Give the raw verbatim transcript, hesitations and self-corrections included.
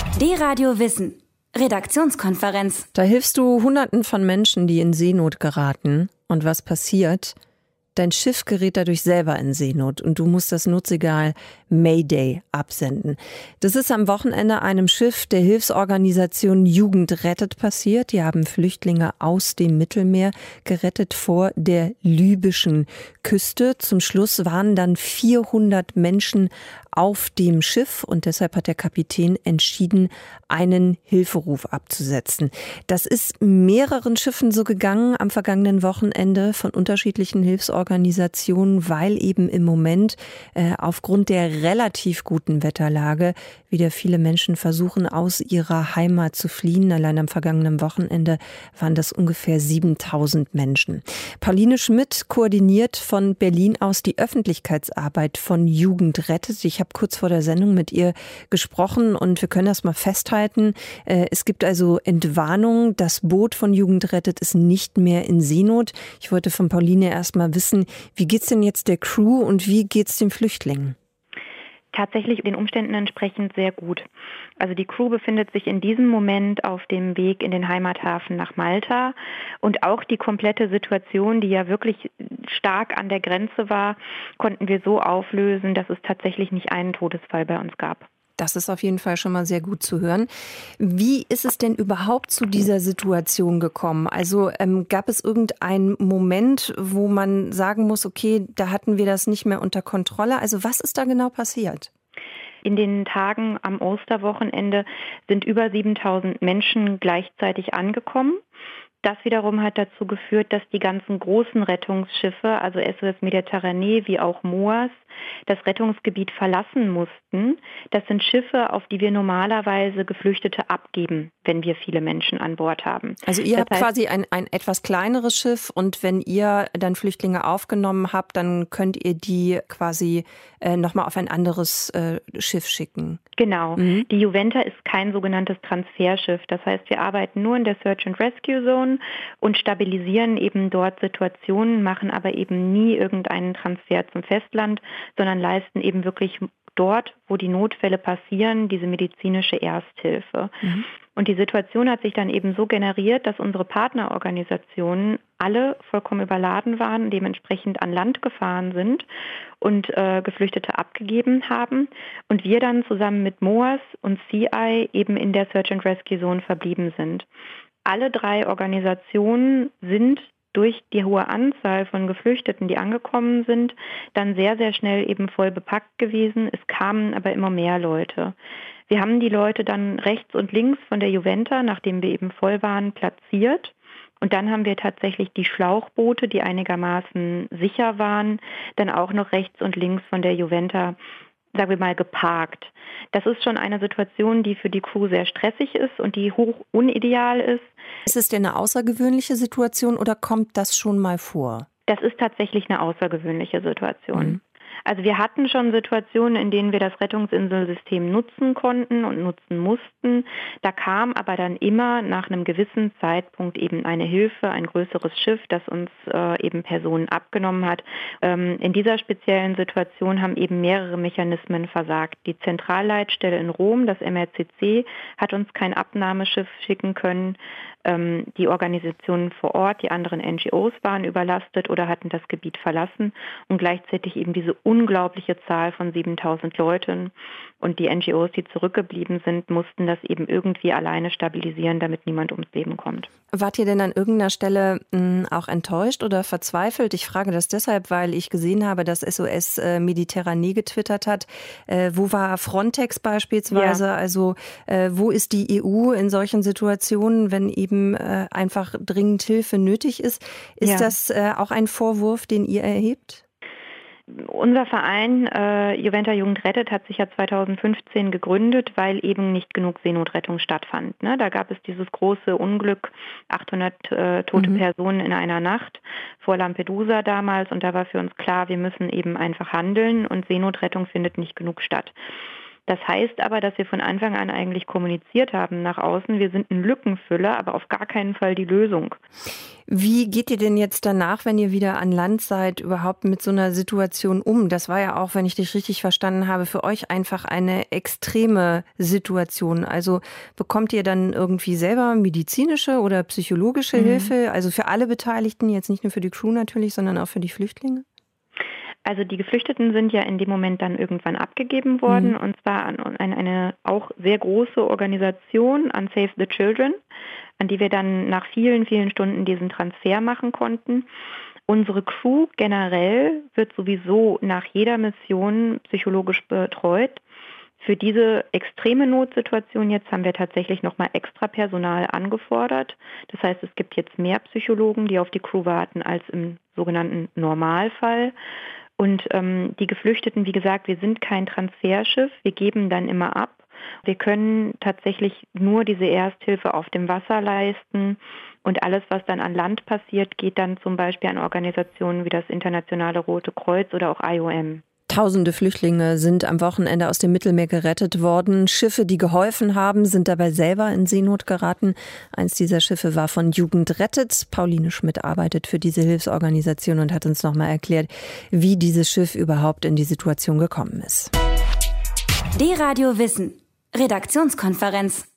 D-Radio Wissen. Redaktionskonferenz. Da hilfst du Hunderten von Menschen, die in Seenot geraten. Und was passiert? Dein Schiff gerät dadurch selber in Seenot und du musst das Notsignal Mayday absenden. Das ist am Wochenende einem Schiff der Hilfsorganisation Jugend rettet passiert. Die haben Flüchtlinge aus dem Mittelmeer gerettet vor der libyschen Küste. Zum Schluss waren dann vierhundert Menschen auf dem Schiff und deshalb hat der Kapitän entschieden, einen Hilferuf abzusetzen. Das ist mehreren Schiffen so gegangen am vergangenen Wochenende von unterschiedlichen Hilfsorganisationen, weil eben im Moment äh, aufgrund der relativ guten Wetterlage wieder viele Menschen versuchen, aus ihrer Heimat zu fliehen. Allein am vergangenen Wochenende waren das ungefähr siebentausend Menschen. Pauline Schmidt koordiniert von Berlin aus die Öffentlichkeitsarbeit von Jugend rettet. Ich Ich habe kurz vor der Sendung mit ihr gesprochen und wir können das mal festhalten. Es gibt also Entwarnung. Das Boot von Jugend rettet ist nicht mehr in Seenot. Ich wollte von Pauline erst mal wissen, wie geht's denn jetzt der Crew und wie geht's den Flüchtlingen? Tatsächlich den Umständen entsprechend sehr gut. Also die Crew befindet sich in diesem Moment auf dem Weg in den Heimathafen nach Malta und auch die komplette Situation, die ja wirklich stark an der Grenze war, konnten wir so auflösen, dass es tatsächlich nicht einen Todesfall bei uns gab. Das ist auf jeden Fall schon mal sehr gut zu hören. Wie ist es denn überhaupt zu dieser Situation gekommen? Also ähm, gab es irgendeinen Moment, wo man sagen muss, okay, da hatten wir das nicht mehr unter Kontrolle? Also was ist da genau passiert? In den Tagen am Osterwochenende sind über siebentausend Menschen gleichzeitig angekommen. Das wiederum hat dazu geführt, dass die ganzen großen Rettungsschiffe, also S O S Mediterranee wie auch MOAS, das Rettungsgebiet verlassen mussten. Das sind Schiffe, auf die wir normalerweise Geflüchtete abgeben, wenn wir viele Menschen an Bord haben. Also ihr das habt heißt, quasi ein, ein etwas kleineres Schiff und wenn ihr dann Flüchtlinge aufgenommen habt, dann könnt ihr die quasi äh, nochmal auf ein anderes äh, Schiff schicken. Genau. Mhm. Die Juventa ist kein sogenanntes Transferschiff. Das heißt, wir arbeiten nur in der Search and Rescue Zone und stabilisieren eben dort Situationen, machen aber eben nie irgendeinen Transfer zum Festland, sondern leisten eben wirklich dort, wo die Notfälle passieren, diese medizinische Ersthilfe. Mhm. Und die Situation hat sich dann eben so generiert, dass unsere Partnerorganisationen alle vollkommen überladen waren, dementsprechend an Land gefahren sind und äh, Geflüchtete abgegeben haben. Und wir dann zusammen mit MOAS und C I eben in der Search and Rescue Zone verblieben sind. Alle drei Organisationen sind durch die hohe Anzahl von Geflüchteten, die angekommen sind, dann sehr, sehr schnell eben voll bepackt gewesen. Es kamen aber immer mehr Leute. Wir haben die Leute dann rechts und links von der Juventa, nachdem wir eben voll waren, platziert. Und dann haben wir tatsächlich die Schlauchboote, die einigermaßen sicher waren, dann auch noch rechts und links von der Juventa, sagen wir mal, geparkt. Das ist schon eine Situation, die für die Crew sehr stressig ist und die hoch unideal ist. Ist es denn eine außergewöhnliche Situation oder kommt das schon mal vor? Das ist tatsächlich eine außergewöhnliche Situation. Mhm. Also wir hatten schon Situationen, in denen wir das Rettungsinselsystem nutzen konnten und nutzen mussten. Da kam aber dann immer nach einem gewissen Zeitpunkt eben eine Hilfe, ein größeres Schiff, das uns äh, eben Personen abgenommen hat. Ähm, in dieser speziellen Situation haben eben mehrere Mechanismen versagt. Die Zentralleitstelle in Rom, das M R C C, hat uns kein Abnahmeschiff schicken können. Ähm, die Organisationen vor Ort, die anderen N G Os waren überlastet oder hatten das Gebiet verlassen und gleichzeitig eben diese unglaubliche Zahl von siebentausend Leuten. Und die N G Os, die zurückgeblieben sind, mussten das eben irgendwie alleine stabilisieren, damit niemand ums Leben kommt. Wart ihr denn an irgendeiner Stelle mh, auch enttäuscht oder verzweifelt? Ich frage das deshalb, weil ich gesehen habe, dass S O S äh, Mediterranee getwittert hat. Äh, wo war Frontex beispielsweise? Ja. Also äh, wo ist die E U in solchen Situationen, wenn eben äh, einfach dringend Hilfe nötig ist? Ist ja. das äh, auch ein Vorwurf, den ihr erhebt? Unser Verein äh, Juventa Jugend rettet hat sich ja zweitausendfünfzehn gegründet, weil eben nicht genug Seenotrettung stattfand. Ne? Da gab es dieses große Unglück, achthundert äh, tote mhm. Personen in einer Nacht vor Lampedusa damals. Und da war für uns klar, wir müssen eben einfach handeln und Seenotrettung findet nicht genug statt. Das heißt aber, dass wir von Anfang an eigentlich kommuniziert haben nach außen, wir sind ein Lückenfüller, aber auf gar keinen Fall die Lösung. Wie geht ihr denn jetzt danach, wenn ihr wieder an Land seid, überhaupt mit so einer Situation um? Das war ja auch, wenn ich dich richtig verstanden habe, für euch einfach eine extreme Situation. Also bekommt ihr dann irgendwie selber medizinische oder psychologische mhm. Hilfe? Also für alle Beteiligten, jetzt nicht nur für die Crew natürlich, sondern auch für die Flüchtlinge? Also die Geflüchteten sind ja in dem Moment dann irgendwann abgegeben worden, mhm. und zwar an eine, eine auch sehr große Organisation, an Save the Children, an die wir dann nach vielen, vielen Stunden diesen Transfer machen konnten. Unsere Crew generell wird sowieso nach jeder Mission psychologisch betreut. Für diese extreme Notsituation jetzt haben wir tatsächlich nochmal extra Personal angefordert. Das heißt, es gibt jetzt mehr Psychologen, die auf die Crew warten, als im sogenannten Normalfall. Und ähm, die Geflüchteten, wie gesagt, wir sind kein Transferschiff, wir geben dann immer ab. Wir können tatsächlich nur diese Ersthilfe auf dem Wasser leisten und alles, was dann an Land passiert, geht dann zum Beispiel an Organisationen wie das Internationale Rote Kreuz oder auch I O M. Tausende Flüchtlinge sind am Wochenende aus dem Mittelmeer gerettet worden. Schiffe, die geholfen haben, sind dabei selber in Seenot geraten. Eins dieser Schiffe war von Jugend rettet. Pauline Schmidt arbeitet für diese Hilfsorganisation und hat uns nochmal erklärt, wie dieses Schiff überhaupt in die Situation gekommen ist. D-Radio Wissen. Redaktionskonferenz.